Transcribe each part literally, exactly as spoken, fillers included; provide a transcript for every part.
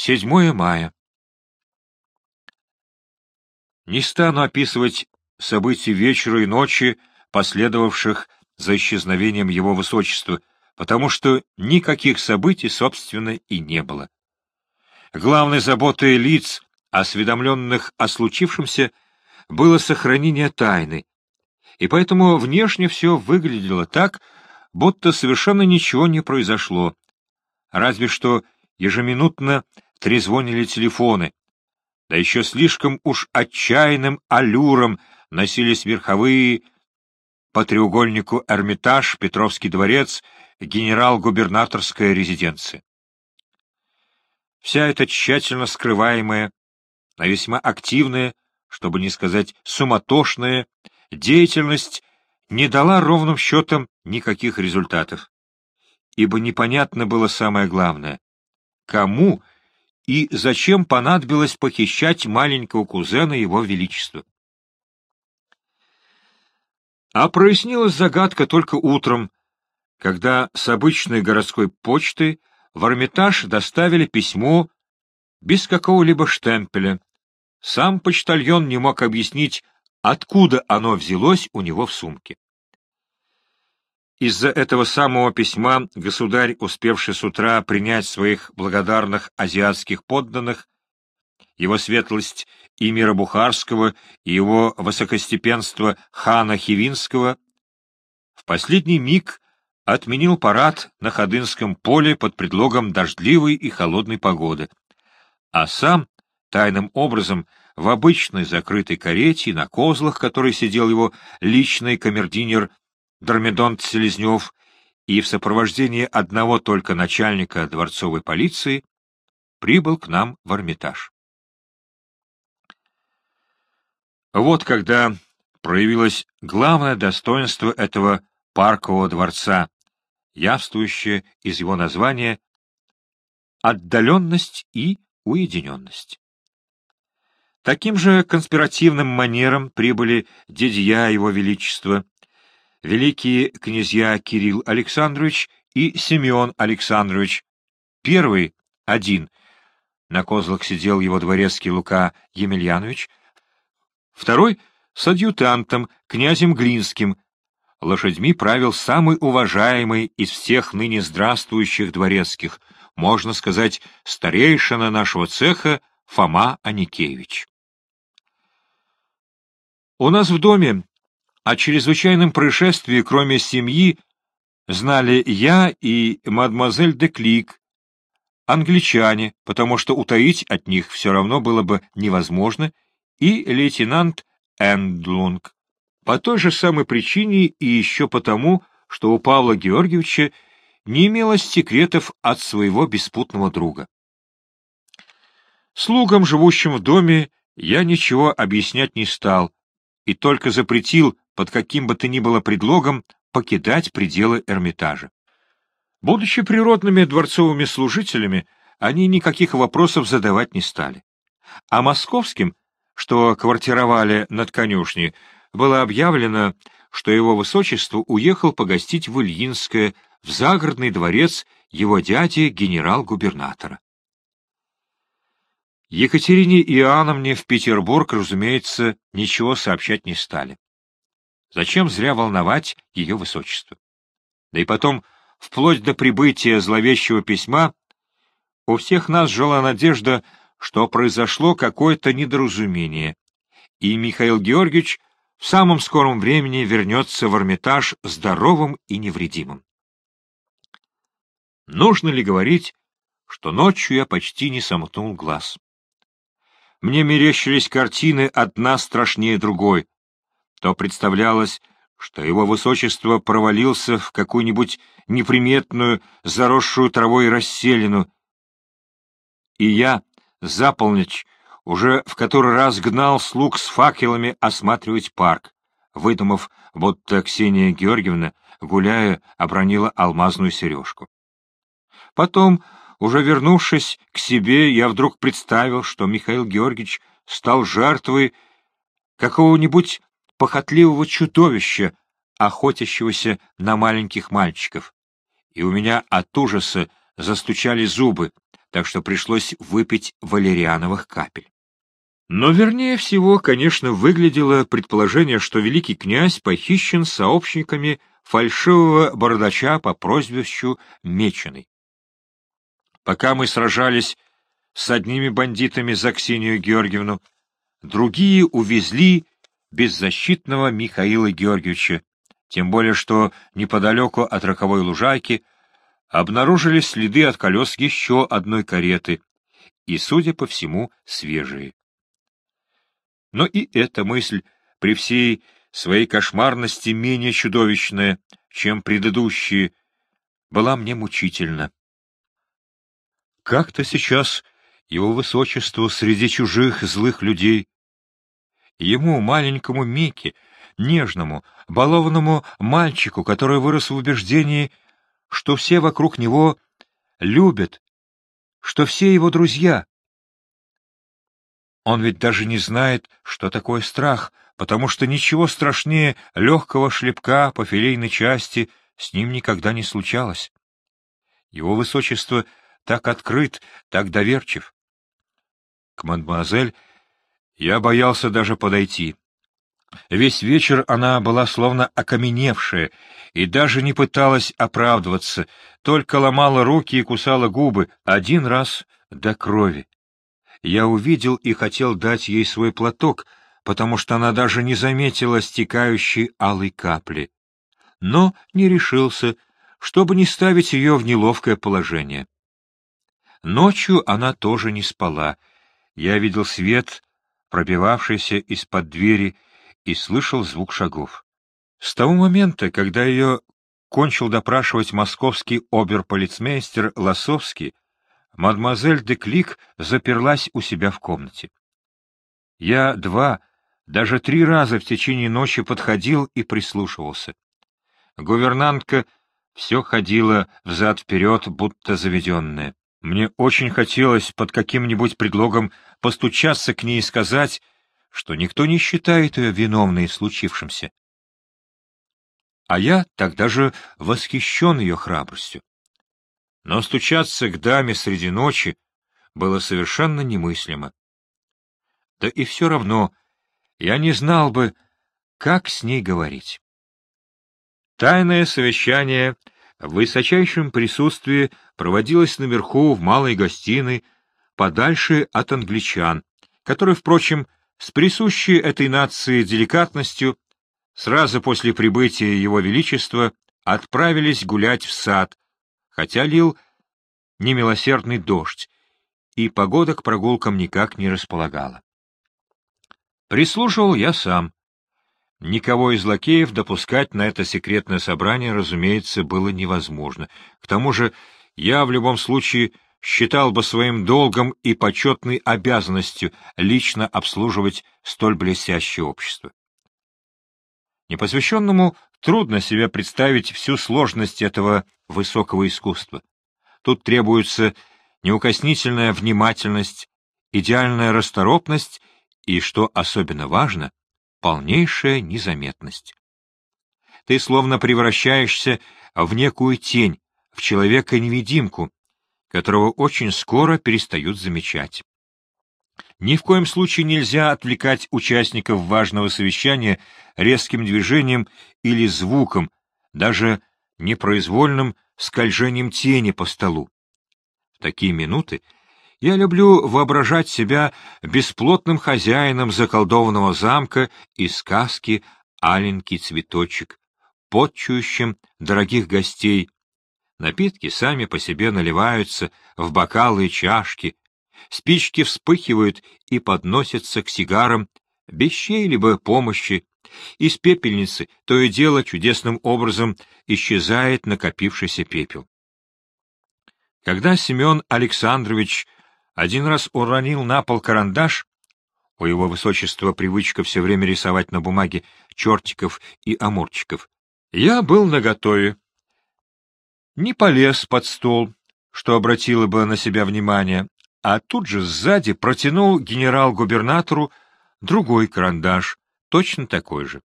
седьмое мая. Не стану описывать события вечера и ночи, последовавших за исчезновением его высочества, потому что никаких событий, собственно, и не было. Главной заботой лиц, осведомленных о случившемся, было сохранение тайны, и поэтому внешне все выглядело так, будто совершенно ничего не произошло, разве что ежеминутно трезвонили телефоны, да еще слишком уж отчаянным аллюром носились верховые по треугольнику Эрмитаж, Петровский дворец, генерал-губернаторская резиденция. Вся эта тщательно скрываемая, но весьма активная, чтобы не сказать суматошная, деятельность не дала ровным счетом никаких результатов, ибо непонятно было самое главное — кому и зачем понадобилось похищать маленького кузена его величества. А прояснилась загадка только утром, когда с обычной городской почты в Эрмитаж доставили письмо без какого-либо штемпеля. Сам почтальон не мог объяснить, откуда оно взялось у него в сумке. Из-за этого самого письма государь, успевший с утра принять своих благодарных азиатских подданных, его светлость Эмира Бухарского и его высокостепенство хана Хивинского, в последний миг отменил парад на Ходынском поле под предлогом дождливой и холодной погоды, а сам тайным образом в обычной закрытой карете на козлах, которой сидел его личный камердинер Дормидонт Селезнев, и в сопровождении одного только начальника дворцовой полиции прибыл к нам в Эрмитаж. Вот когда проявилось главное достоинство этого паркового дворца, явствующее из его названия отдаленность и уединенность. Таким же конспиративным манером прибыли дядья его величества, великие князья Кирилл Александрович и Семен Александрович. Первый — один, на козлах сидел его дворецкий Лука Емельянович, второй — с адъютантом, князем Глинским. Лошадьми правил самый уважаемый из всех ныне здравствующих дворецких, можно сказать, старейшина нашего цеха Фома Аникеевич. У нас в доме о чрезвычайном происшествии, кроме семьи, знали я и мадемуазель де Клик, англичане, потому что утаить от них все равно было бы невозможно, и лейтенант Эндлунг, по той же самой причине и еще потому, что у Павла Георгиевича не имелось секретов от своего беспутного друга. Слугам, живущим в доме, я ничего объяснять не стал и только запретил под каким бы то ни было предлогом покидать пределы Эрмитажа. Будучи природными дворцовыми служителями, они никаких вопросов задавать не стали. А московским, что квартировали над конюшней, было объявлено, что его высочество уехал погостить в Ильинское, в загородный дворец его дяди генерал-губернатора. Екатерине Иоанновне в Петербург, разумеется, ничего сообщать не стали. Зачем зря волновать ее высочество? Да и потом, вплоть до прибытия зловещего письма, у всех нас жила надежда, что произошло какое-то недоразумение, и Михаил Георгиевич в самом скором времени вернется в Эрмитаж здоровым и невредимым. Нужно ли говорить, что ночью я почти не сомкнул глаз? Мне мерещились картины одна страшнее другой. То представлялось, что его высочество провалился в какую-нибудь неприметную, заросшую травой расселину, и я, за полночь, уже в который раз гнал слуг с факелами осматривать парк, выдумав, будто Ксения Георгиевна, гуляя, обронила алмазную сережку. Потом, уже вернувшись к себе, я вдруг представил, что Михаил Георгиевич стал жертвой какого-нибудь похотливого чудовища, охотящегося на маленьких мальчиков, и у меня от ужаса застучали зубы, так что пришлось выпить валериановых капель. Но вернее всего, конечно, выглядело предположение, что великий князь похищен сообщниками фальшивого бородача по прозвищу Меченый. Пока мы сражались с одними бандитами за Ксению Георгиевну, другие увезли беззащитного Михаила Георгиевича, тем более что неподалеку от роковой лужайки обнаружили следы от колес еще одной кареты, и, судя по всему, свежие. Но и эта мысль, при всей своей кошмарности менее чудовищная, чем предыдущие, была мне мучительна. Как-то сейчас его высочеству среди чужих злых людей, ему, маленькому Мике, нежному, балованному мальчику, который вырос в убеждении, что все вокруг него любят, что все его друзья. Он ведь даже не знает, что такое страх, потому что ничего страшнее легкого шлепка по филейной части с ним никогда не случалось. Его высочество так открыт, так доверчив. К мадемуазель я боялся даже подойти. Весь вечер она была словно окаменевшая и даже не пыталась оправдываться, только ломала руки и кусала губы, один раз до крови. Я увидел и хотел дать ей свой платок, потому что она даже не заметила стекающей алой капли, но не решился, чтобы не ставить ее в неловкое положение. Ночью она тоже не спала. Я видел свет, пробивавшийся из-под двери, и слышал звук шагов. С того момента, когда ее кончил допрашивать московский оберполицмейстер Лосовский, мадемуазель де Клик заперлась у себя в комнате. Я два, даже три раза в течение ночи подходил и прислушивался. Гувернантка все ходила взад-вперед, будто заведенная. Мне очень хотелось под каким-нибудь предлогом постучаться к ней и сказать, что никто не считает ее виновной в случившемся. А я тогда же восхищен ее храбростью. Но стучаться к даме среди ночи было совершенно немыслимо. Да и все равно я не знал бы, как с ней говорить. Тайное совещание в высочайшем присутствии проводилось наверху в малой гостиной, подальше от англичан, которые, впрочем, с присущей этой нации деликатностью, сразу после прибытия его величества отправились гулять в сад, хотя лил немилосердный дождь, и погода к прогулкам никак не располагала. Прислушивал я сам. Никого из лакеев допускать на это секретное собрание, разумеется, было невозможно. К тому же я в любом случае считал бы своим долгом и почетной обязанностью лично обслуживать столь блестящее общество. Непосвященному трудно себе представить всю сложность этого высокого искусства. Тут требуется неукоснительная внимательность, идеальная расторопность и, что особенно важно, полнейшая незаметность. Ты словно превращаешься в некую тень, в человека-невидимку, которого очень скоро перестают замечать. Ни в коем случае нельзя отвлекать участников важного совещания резким движением или звуком, даже непроизвольным скольжением тени по столу. В такие минуты я люблю воображать себя бесплотным хозяином заколдованного замка из сказки «Аленький цветочек», подчующим дорогих гостей. Напитки сами по себе наливаются в бокалы и чашки, спички вспыхивают и подносятся к сигарам без чьей-либо помощи, из пепельницы то и дело чудесным образом исчезает накопившийся пепел. Когда Семен Александрович один раз уронил на пол карандаш, у его высочества привычка все время рисовать на бумаге чертиков и амурчиков, я был наготове. Не полез под стол, что обратило бы на себя внимание, а тут же сзади протянул генерал-губернатору другой карандаш, точно такой же.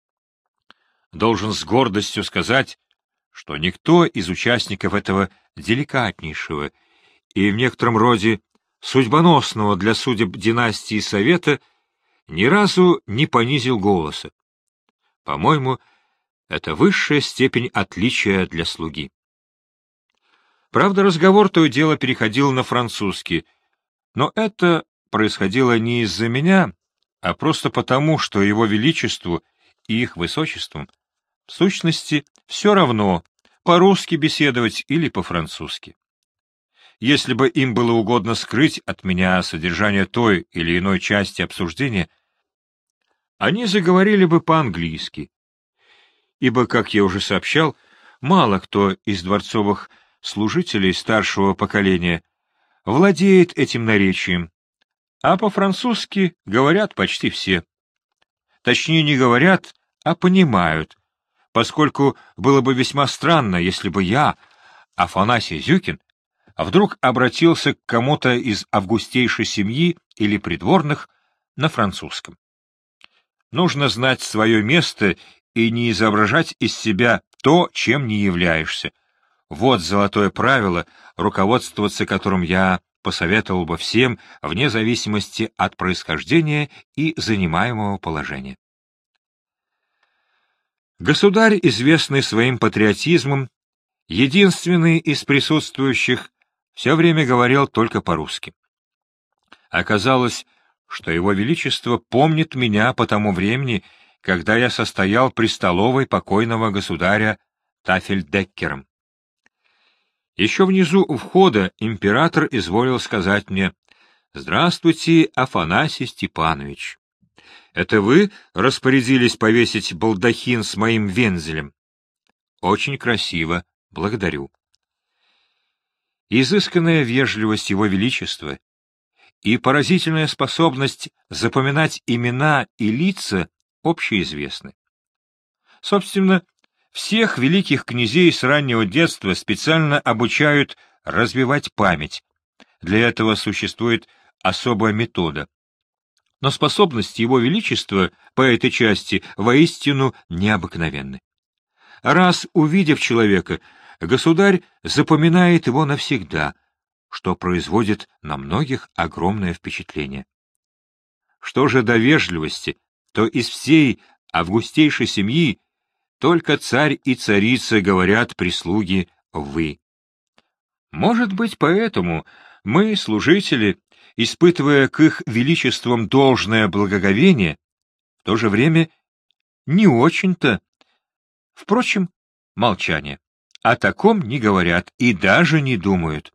Должен с гордостью сказать, что никто из участников этого деликатнейшего и в некотором роде судьбоносного для судеб династии Совета, ни разу не понизил голоса. По-моему, это высшая степень отличия для слуги. Правда, разговор то и дело переходил на французский, но это происходило не из-за меня, а просто потому, что его величеству и их высочеством в сущности все равно, по-русски беседовать или по-французски. Если бы им было угодно скрыть от меня содержание той или иной части обсуждения, они заговорили бы по-английски, ибо, как я уже сообщал, мало кто из дворцовых служителей старшего поколения владеет этим наречием, а по-французски говорят почти все. Точнее, не говорят, а понимают, поскольку было бы весьма странно, если бы я, Афанасий Зюкин, вдруг обратился к кому-то из августейшей семьи или придворных на французском. Нужно знать свое место и не изображать из себя то, чем не являешься. Вот золотое правило, руководствоваться которым я посоветовал бы всем, вне зависимости от происхождения и занимаемого положения. Государь, известный своим патриотизмом, единственный из присутствующих, все время говорил только по-русски. Оказалось, что его величество помнит меня по тому времени, когда я состоял при столовой покойного государя Тафельдеккером. Еще внизу у входа император изволил сказать мне: «Здравствуйте, Афанасий Степанович. Это вы распорядились повесить балдахин с моим вензелем? Очень красиво, благодарю». Изысканная вежливость его величества и поразительная способность запоминать имена и лица общеизвестны. Собственно, всех великих князей с раннего детства специально обучают развивать память. Для этого существует особая метода. Но способности его величества по этой части воистину необыкновенны. Раз увидев человека, государь запоминает его навсегда, что производит на многих огромное впечатление. Что же до вежливости, то из всей августейшей семьи только царь и царица говорят прислуге «вы». Может быть, поэтому мы, служители, испытывая к их величествам должное благоговение, в то же время не очень-то, впрочем, молчание. О таком не говорят и даже не думают.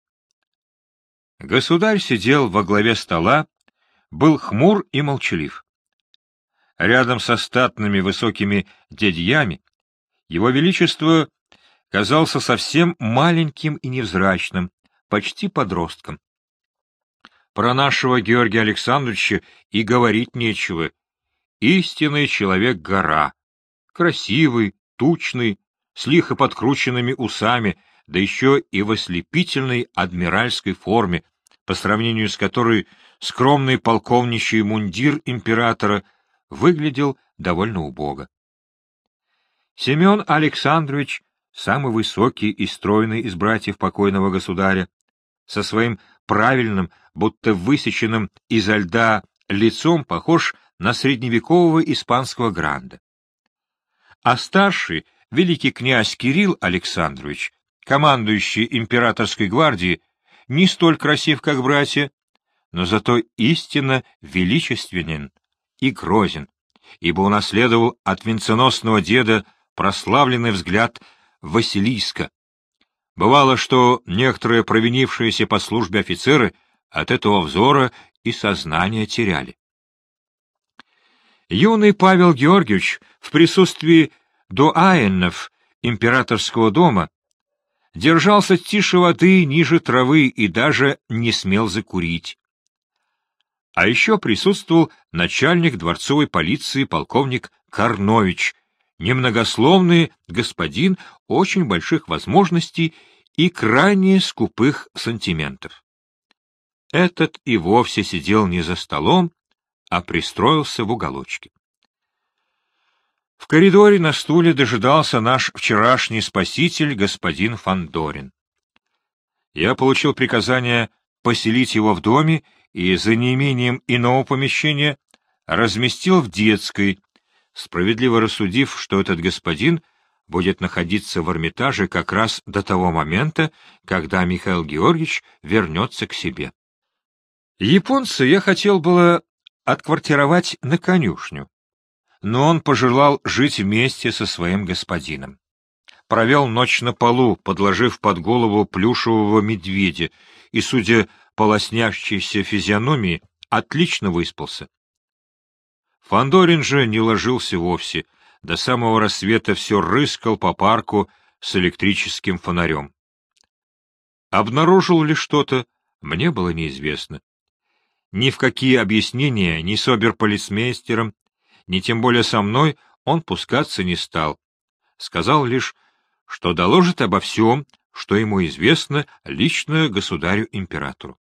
Государь сидел во главе стола, был хмур и молчалив. Рядом со статными высокими дядьями его величество казался совсем маленьким и невзрачным, почти подростком. Про нашего Георгия Александровича и говорить нечего. Истинный человек-гора, красивый, тучный, с лихо подкрученными усами, да еще и в ослепительной адмиральской форме, по сравнению с которой скромный полковничий мундир императора выглядел довольно убого. Семен Александрович, самый высокий и стройный из братьев покойного государя, со своим правильным, будто высеченным изо льда лицом, похож на средневекового испанского гранда. А старший, великий князь Кирилл Александрович, командующий императорской гвардией, не столь красив, как братья, но зато истинно величественен и грозен, ибо унаследовал от венценосного деда прославленный взгляд Василиска. Бывало, что некоторые провинившиеся по службе офицеры от этого взора и сознание теряли. Юный Павел Георгиевич в присутствии дуаенов императорского дома держался тише воды, ниже травы и даже не смел закурить. А еще присутствовал начальник дворцовой полиции полковник Карнович, немногословный господин очень больших возможностей и крайне скупых сантиментов. Этот и вовсе сидел не за столом, а пристроился в уголочке. В коридоре на стуле дожидался наш вчерашний спаситель, господин Фандорин. Я получил приказание поселить его в доме и за неимением иного помещения разместил в детской, справедливо рассудив, что этот господин будет находиться в Эрмитаже как раз до того момента, когда Михаил Георгиевич вернется к себе. Японца я хотел было отквартировать на конюшню, но он пожелал жить вместе со своим господином. Провел ночь на полу, подложив под голову плюшевого медведя, и, судя по лоснящейся физиономии, отлично выспался. Фандорин же не ложился вовсе, до самого рассвета все рыскал по парку с электрическим фонарем. Обнаружил ли что-то, мне было неизвестно. Ни в какие объяснения ни с оберполицмейстером, ни тем более со мной он пускаться не стал. Сказал лишь, что доложит обо всем, что ему известно лично государю-императору.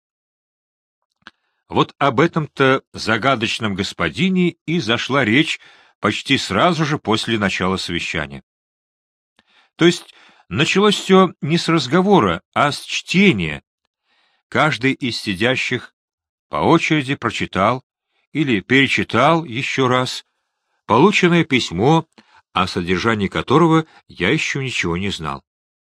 Вот об этом-то загадочном господине и зашла речь почти сразу же после начала совещания. То есть началось все не с разговора, а с чтения. Каждый из сидящих по очереди прочитал или перечитал еще раз полученное письмо, о содержании которого я еще ничего не знал.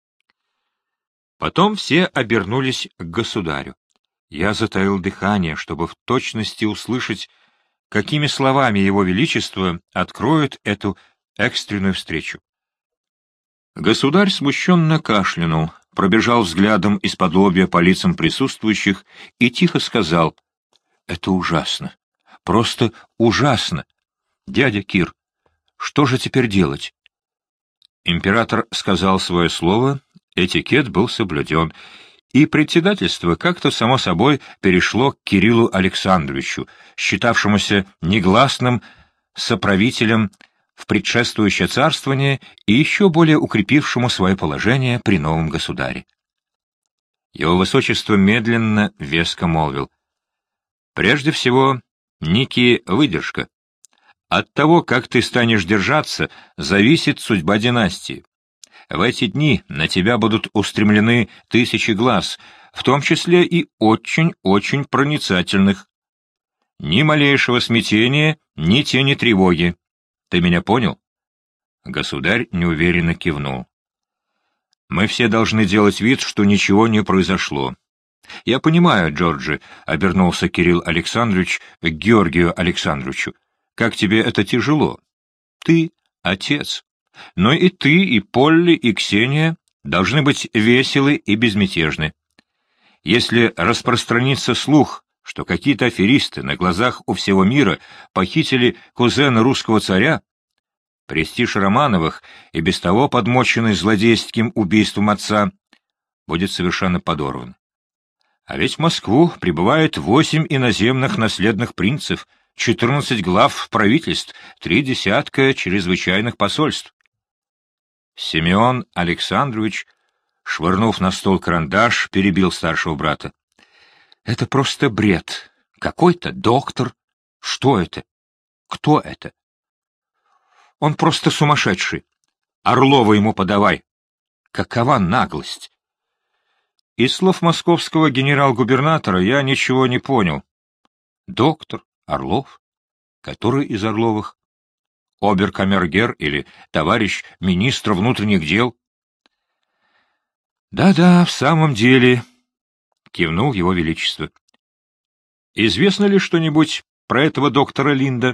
Потом все обернулись к государю. Я затаил дыхание, чтобы в точности услышать, какими словами его величество откроет эту экстренную встречу. Государь смущенно кашлянул, пробежал взглядом из-под лобья по лицам присутствующих и тихо сказал: «Это ужасно, просто ужасно. Дядя Кир, что же теперь делать?» Император сказал свое слово, этикет был соблюден, и председательство как-то само собой перешло к Кириллу Александровичу, считавшемуся негласным соправителем в предшествующее царствование и еще более укрепившему свое положение при новом государе. Его высочество медленно, веско молвил: «Прежде всего, Ники, выдержка. От того, как ты станешь держаться, зависит судьба династии. В эти дни на тебя будут устремлены тысячи глаз, в том числе и очень-очень проницательных. Ни малейшего смятения, ни тени тревоги. Ты меня понял?» Государь неуверенно кивнул. «Мы все должны делать вид, что ничего не произошло. Я понимаю, Джорджи», — обернулся Кирилл Александрович к Георгию Александровичу. «Как тебе это тяжело? Ты — отец. Но и ты, и Полли, и Ксения должны быть веселы и безмятежны. Если распространится слух, что какие-то аферисты на глазах у всего мира похитили кузена русского царя, престиж Романовых, и без того подмоченный злодейским убийством отца, будет совершенно подорван. А ведь в Москву прибывает восемь иноземных наследных принцев, четырнадцать глав правительств, три десятка чрезвычайных посольств. Симеон Александрович, швырнув на стол карандаш, перебил старшего брата. «Это просто бред. Какой-то доктор. Что это? Кто это? Он просто сумасшедший. Орлова ему подавай. Какова наглость!» Из слов московского генерал-губернатора я ничего не понял. Доктор, Орлов? Который из Орловых? Обер-камергер или товарищ министра внутренних дел? «Да-да, в самом деле», — кивнул его величество. «Известно ли что-нибудь про этого доктора Линда?»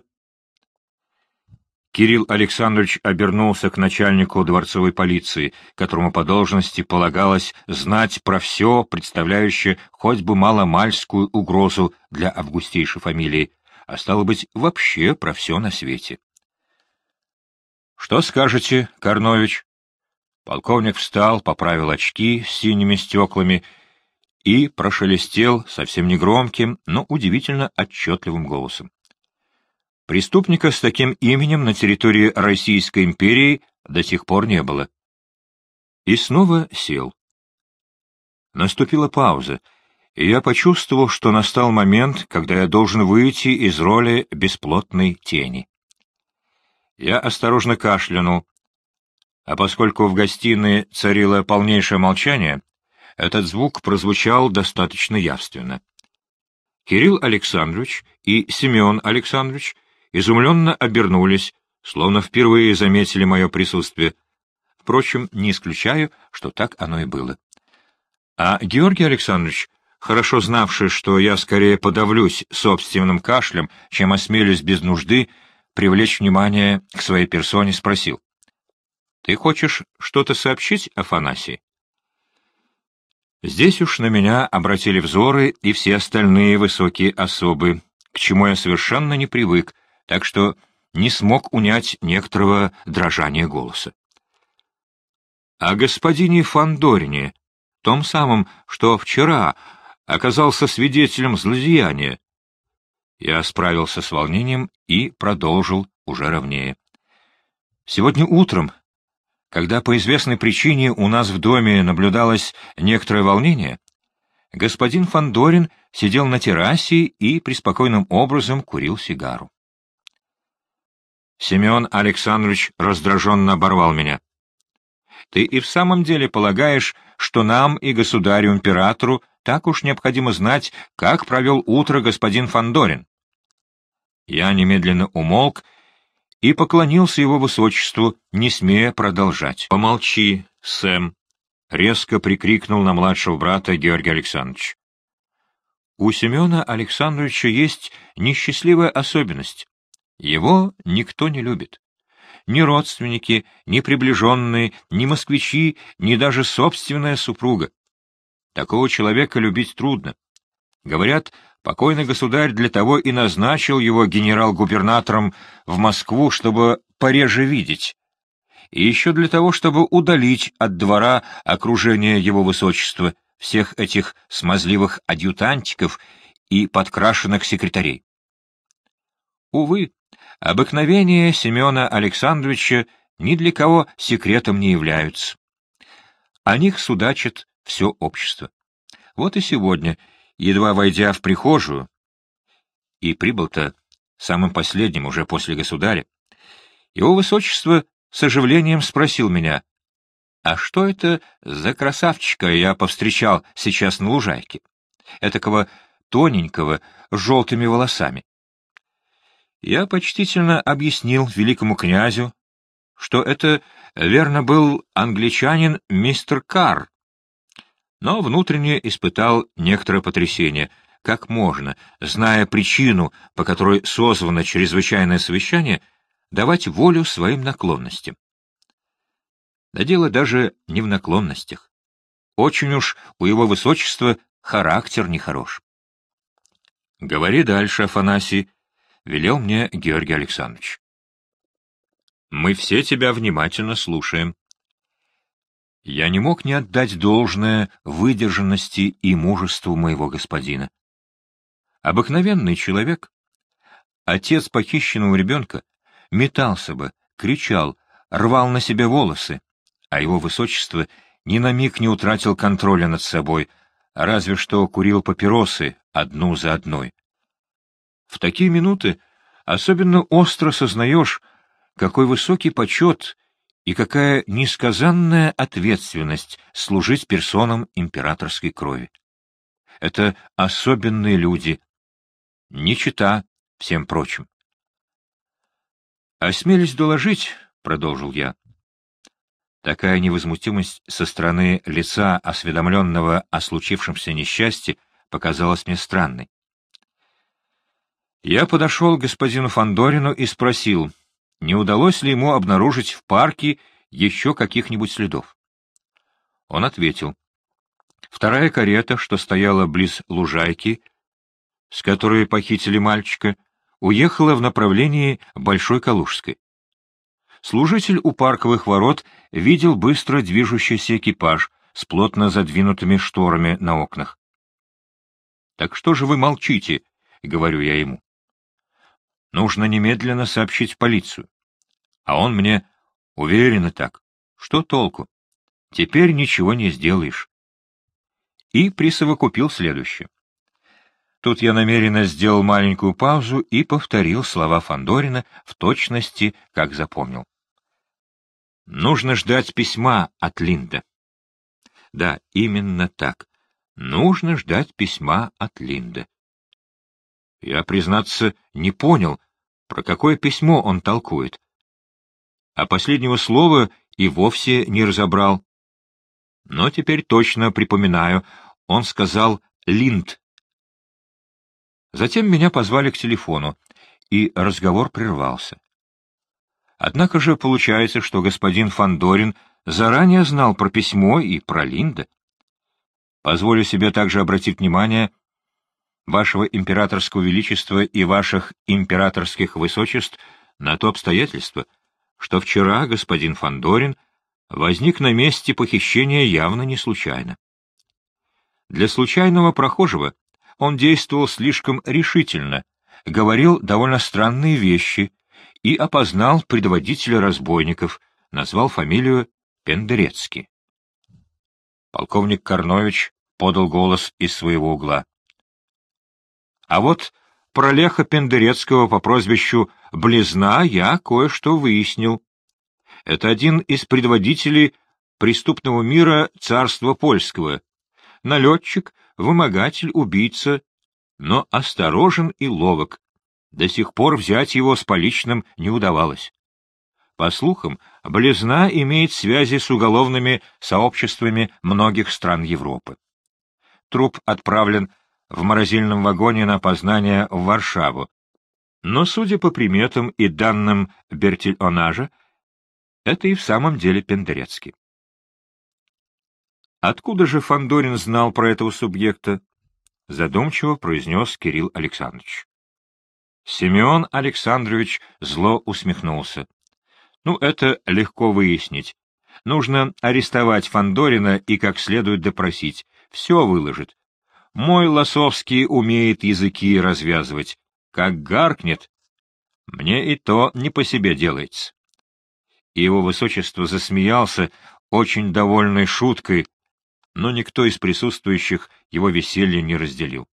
Кирилл Александрович обернулся к начальнику дворцовой полиции, которому по должности полагалось знать про все, представляющее хоть бы маломальскую угрозу для августейшей фамилии, а стало быть, вообще про все на свете. «Что скажете, Корнович?» Полковник встал, поправил очки с синими стеклами и прошелестел совсем негромким, но удивительно отчетливым голосом. Преступника с таким именем на территории Российской империи до сих пор не было. И снова сел. Наступила пауза, и я почувствовал, что настал момент, когда я должен выйти из роли бесплотной тени. Я осторожно кашлянул, а поскольку в гостиной царило полнейшее молчание, Этот звук прозвучал достаточно явственно. Кирилл Александрович и Семен Александрович изумленно обернулись, словно впервые заметили мое присутствие. Впрочем, не исключаю, что так оно и было. А Георгий Александрович, хорошо знавший, что я скорее подавлюсь собственным кашлем, чем осмелюсь без нужды привлечь внимание к своей персоне, спросил: «Ты хочешь что-то сообщить, Афанасий?» Здесь уж на меня обратили взоры и все остальные высокие особы, к чему я совершенно не привык, так что не смог унять некоторого дрожания голоса. О господине Фандорине, том самом, что вчера оказался свидетелем злодеяния. Я справился с волнением и продолжил уже ровнее. Сегодня утром, когда по известной причине у нас в доме наблюдалось некоторое волнение, господин Фандорин сидел на террасе и преспокойным образом курил сигару. Семен Александрович раздраженно оборвал меня. «Ты и в самом деле полагаешь, что нам и государю-императору так уж необходимо знать, как провел утро господин Фандорин?» Я немедленно умолк и поклонился его высочеству, не смея продолжать. «Помолчи, Сэм!» — резко прикрикнул на младшего брата Георгий Александрович. У Семена Александровича есть несчастливая особенность. Его никто не любит. Ни родственники, ни приближенные, ни москвичи, ни даже собственная супруга. Такого человека любить трудно. Говорят, покойный государь для того и назначил его генерал-губернатором в Москву, чтобы пореже видеть, и еще для того, чтобы удалить от двора окружение его высочества, всех этих смазливых адъютантиков и подкрашенных секретарей. Увы, обыкновения Семена Александровича ни для кого секретом не являются. О них судачит все общество. Вот и сегодня, едва войдя в прихожую, и прибыл-то самым последним уже после государя, его высочество с оживлением спросил меня: «А что это за красавчика я повстречал сейчас на лужайке? Этакого тоненького, с желтыми волосами?» Я почтительно объяснил великому князю, что это, верно, был англичанин мистер Карр, но внутренне испытал некоторое потрясение. Как можно, зная причину, по которой созвано чрезвычайное совещание, давать волю своим наклонностям? Да дело даже не в наклонностях. Очень уж у его высочества характер нехорош. — Говори дальше, Афанасий, — велел мне Георгий Александрович. — Мы все тебя внимательно слушаем. Я не мог не отдать должное выдержанности и мужеству моего господина. Обыкновенный человек, отец похищенного ребенка, метался бы, кричал, рвал на себе волосы, а его высочество ни на миг не утратил контроля над собой, разве что курил папиросы одну за одной. В такие минуты особенно остро сознаешь, какой высокий почет и какая несказанная ответственность служить персонам императорской крови. Это особенные люди, не чета всем прочим. «Осмелюсь доложить», — продолжил я. Такая невозмутимость со стороны лица, осведомленного о случившемся несчастье, показалась мне странной. Я подошел к господину Фандорину и спросил, не удалось ли ему обнаружить в парке еще каких-нибудь следов. Он ответил: вторая карета, что стояла близ лужайки, с которой похитили мальчика, уехала в направлении Большой Калужской. Служитель у парковых ворот видел быстро движущийся экипаж с плотно задвинутыми шторами на окнах. — Так что же вы молчите? — говорю я ему. — Нужно немедленно сообщить в полицию. А он мне: уверенно так. Что толку? Теперь ничего не сделаешь. И присовокупил следующее. Тут я намеренно сделал маленькую паузу и повторил слова Фандорина в точности, как запомнил. Нужно ждать письма от Линда. Да, именно так. Нужно ждать письма от Линда. Я, признаться, не понял, про какое письмо он толкует. А последнего слова и вовсе не разобрал. Но теперь точно припоминаю, он сказал «Линд». Затем меня позвали к телефону, и разговор прервался. Однако же получается, что господин Фандорин заранее знал про письмо и про Линда. Позволю себе также обратить внимание вашего императорского величества и ваших императорских высочеств на то обстоятельство, что вчера господин Фандорин возник на месте похищения явно не случайно. Для случайного прохожего он действовал слишком решительно, говорил довольно странные вещи и опознал предводителя разбойников, назвал фамилию Пендерецкий. Полковник Корнович подал голос из своего угла. А вот про Леха Пендерецкого по прозвищу Близна я кое-что выяснил. Это один из предводителей преступного мира царства польского. Налетчик, вымогатель, убийца, но осторожен и ловок. До сих пор взять его с поличным не удавалось. По слухам, Близна имеет связи с уголовными сообществами многих стран Европы. Труп отправлен в морозильном вагоне на опознание в Варшаву. Но, судя по приметам и данным Бертильонажа, это и в самом деле Пендерецкий. Откуда же Фандорин знал про этого субъекта? Задумчиво произнес Кирилл Александрович. Семен Александрович зло усмехнулся. Ну, это легко выяснить. Нужно арестовать Фандорина и как следует допросить. Все выложит. Мой Лосовский умеет языки развязывать. Как гаркнет, мне и то не по себе делается. И его высочество засмеялся, очень довольной шуткой, но никто из присутствующих его веселье не разделил.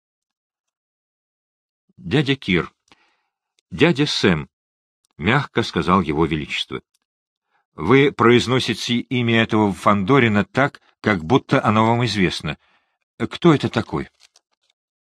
«Дядя Кир, дядя Сэм», — мягко сказал его величество, — «вы произносите имя этого Фандорина так, как будто оно вам известно. Кто это такой?»